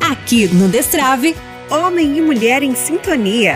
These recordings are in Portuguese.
Aqui no Destrave, homem e mulher em sintonia.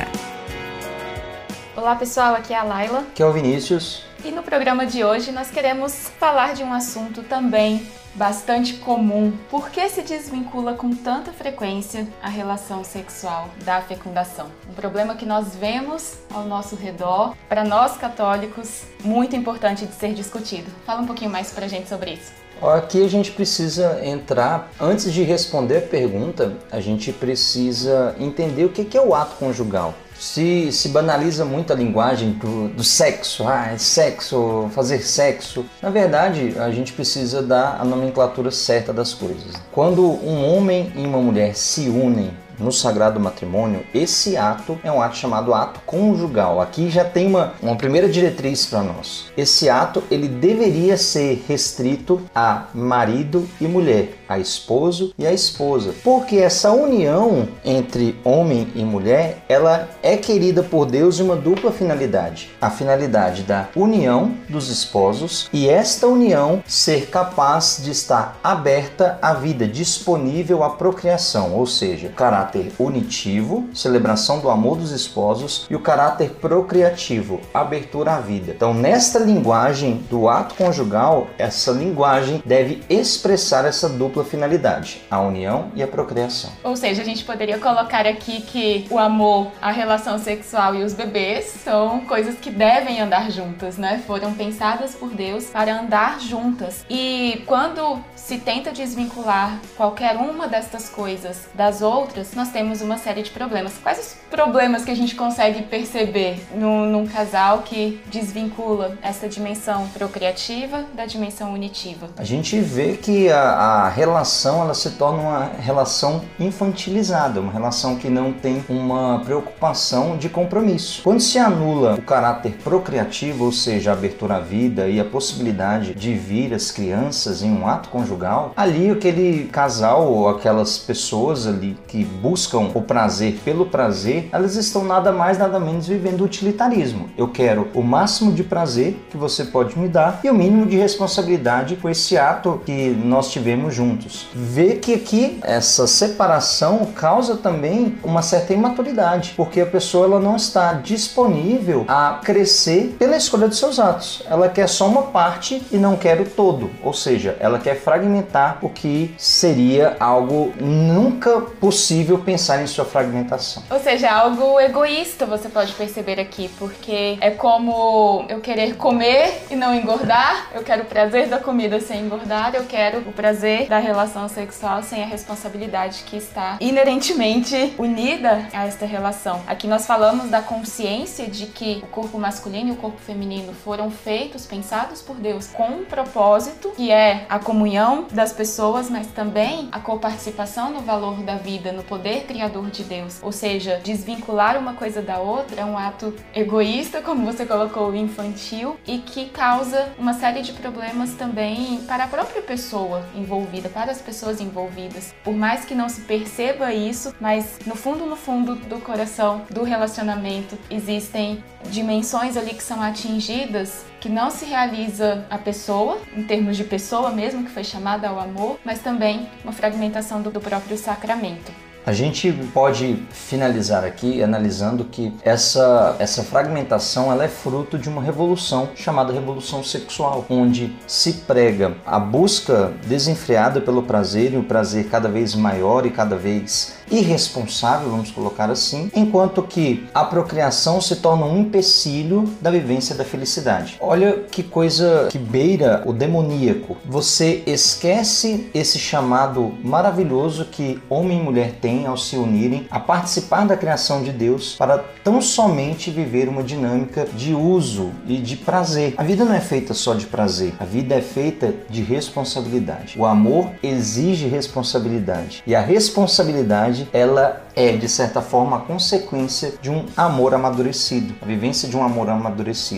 Olá pessoal, aqui é a Laila. Aqui é o Vinícius. E no programa de hoje nós queremos falar de um assunto também bastante comum. Por que se desvincula com tanta frequência a relação sexual da fecundação? Um problema que nós vemos ao nosso redor, para nós católicos, muito importante de ser discutido. Fala um pouquinho mais pra gente sobre isso. Aqui a gente precisa entrar, antes de responder a pergunta, a gente precisa entender o que é o ato conjugal. Se banaliza muito a linguagem do sexo, é sexo, fazer sexo. Na verdade, a gente precisa dar a nomenclatura certa das coisas. Quando um homem e uma mulher se unem no sagrado matrimônio, esse ato é um ato chamado ato conjugal. Aqui já tem uma primeira diretriz para nós. Esse ato, ele deveria ser restrito a marido e mulher, a esposo e a esposa, porque essa união entre homem e mulher, ela é querida por Deus em uma dupla finalidade. A finalidade da união dos esposos e esta união ser capaz de estar aberta à vida, disponível à procriação, ou seja, caráter unitivo, celebração do amor dos esposos, e o caráter procriativo, abertura à vida. Então, nesta linguagem do ato conjugal, essa linguagem deve expressar essa dupla finalidade, a união e a procriação. Ou seja, a gente poderia colocar aqui que o amor, a relação sexual e os bebês são coisas que devem andar juntas, né? Foram pensadas por Deus para andar juntas. E quando se tenta desvincular qualquer uma destas coisas das outras, nós temos uma série de problemas. Quais os problemas que a gente consegue perceber num casal que desvincula essa dimensão procriativa da dimensão unitiva? A gente vê que a relação ela se torna uma relação infantilizada, uma relação que não tem uma preocupação de compromisso. Quando se anula o caráter procriativo, ou seja, a abertura à vida e a possibilidade de vir as crianças em um ato conjugal, ali aquele casal ou aquelas pessoas ali que buscam o prazer pelo prazer, elas estão nada mais, nada menos vivendo o utilitarismo. Eu quero o máximo de prazer que você pode me dar e o mínimo de responsabilidade com esse ato que nós tivemos juntos. Vê que aqui essa separação causa também uma certa imaturidade, porque a pessoa ela não está disponível a crescer pela escolha dos seus atos. Ela quer só uma parte e não quer o todo, ou seja, ela quer fragmentar o que seria algo nunca possível pensar em sua fragmentação. Ou seja, algo egoísta você pode perceber aqui, porque é como eu querer comer e não engordar, eu quero o prazer da comida sem engordar, eu quero o prazer da relação sexual sem a responsabilidade que está inerentemente unida a esta relação. Aqui nós falamos da consciência de que o corpo masculino e o corpo feminino foram feitos, pensados por Deus com um propósito, que é a comunhão das pessoas, mas também a coparticipação no valor da vida, no poder criador de Deus. Ou seja, desvincular uma coisa da outra é um ato egoísta, como você colocou, infantil, e que causa uma série de problemas também para a própria pessoa envolvida, para as pessoas envolvidas. Por mais que não se perceba isso, mas no fundo do coração do relacionamento existem dimensões ali que são atingidas, que não se realiza a pessoa, em termos de pessoa mesmo, que foi chamada ao amor, mas também uma fragmentação do próprio sacramento. A gente pode finalizar aqui analisando que essa fragmentação ela é fruto de uma revolução chamada revolução sexual, onde se prega a busca desenfreada pelo prazer e o prazer cada vez maior e cada vez irresponsável, vamos colocar assim, enquanto que a procriação se torna um empecilho da vivência da felicidade. Olha que coisa que beira o demoníaco. Você esquece esse chamado maravilhoso que homem e mulher têm ao se unirem a participar da criação de Deus para tão somente viver uma dinâmica de uso e de prazer. A vida não é feita só de prazer, a vida é feita de responsabilidade. O amor exige responsabilidade e a responsabilidade ela é, de certa forma, a consequência de um amor amadurecido, a vivência de um amor amadurecido.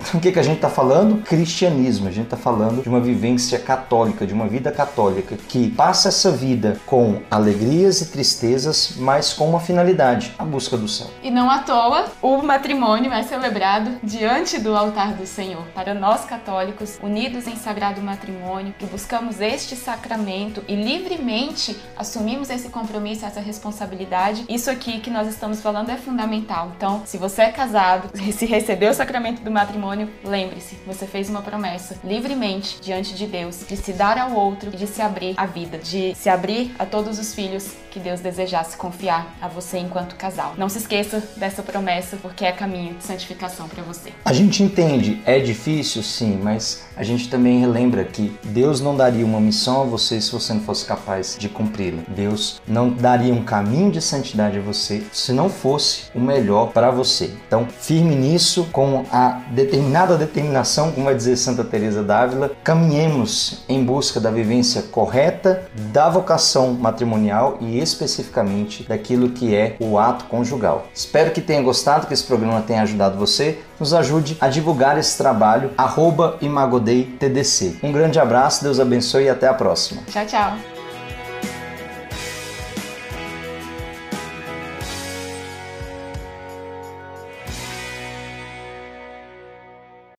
O que a gente está falando? Cristianismo. A gente está falando de uma vivência católica, de uma vida católica que passa essa vida com alegrias e tristezas, mas com uma finalidade, a busca do céu. E não à toa, o matrimônio é celebrado diante do altar do Senhor. Para nós católicos, unidos em sagrado matrimônio, que buscamos este sacramento e livremente assumimos esse compromisso, essa responsabilidade, isso aqui que nós estamos falando é fundamental. Então, se você é casado, se recebeu o sacramento do matrimônio, lembre-se, você fez uma promessa livremente diante de Deus, de se dar ao outro e de se abrir à vida, de se abrir a todos os filhos que Deus desejasse confiar a você enquanto casal. Não se esqueça dessa promessa, porque é caminho de santificação para você. A gente entende, é difícil sim, mas a gente também relembra que Deus não daria uma missão a você se você não fosse capaz de cumpri-la. Deus não daria um caminho de santidade a você se não fosse o melhor para você. Então, firme nisso, com a determinada determinação, como vai dizer Santa Teresa d'Ávila, caminhemos em busca da vivência correta da vocação matrimonial e especificamente daquilo que é o ato conjugal. Espero que tenha gostado, que esse programa tenha ajudado você. Nos ajude a divulgar esse trabalho, @imagodei TDC. Um grande abraço, Deus abençoe e até a próxima. Tchau, tchau.